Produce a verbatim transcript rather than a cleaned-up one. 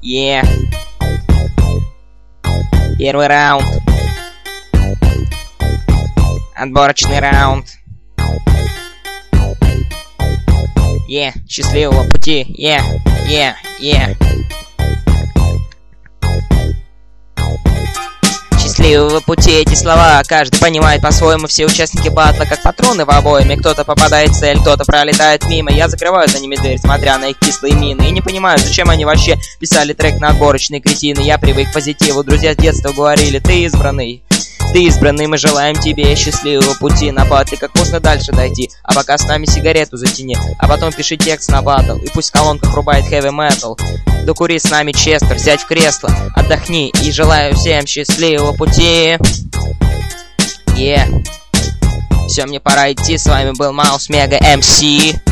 Е. Первый раунд. Отборочный раунд. Е. Счастливого пути. Е. Е. Е. Счастливого пути, эти слова каждый понимает по-своему. Все участники батла как патроны в обойме. Кто-то попадает в цель, кто-то пролетает мимо. Я закрываю за ними дверь, смотря на их кислые мины. И не понимаю, зачем они вообще писали трек на отборочные кретины. Я привык к позитиву, друзья с детства говорили: ты избранный. Ты избранный, мы желаем тебе счастливого пути на батле, как можно дальше дойти. А пока с нами сигарету затяни, а потом пиши текст на батл. И пусть в колонках рубает хэви метал. Докури с нами Честер, сядь в кресло, отдохни. И желаю всем счастливого пути. Е. Все, мне пора идти, с вами был Маус Мега эм си.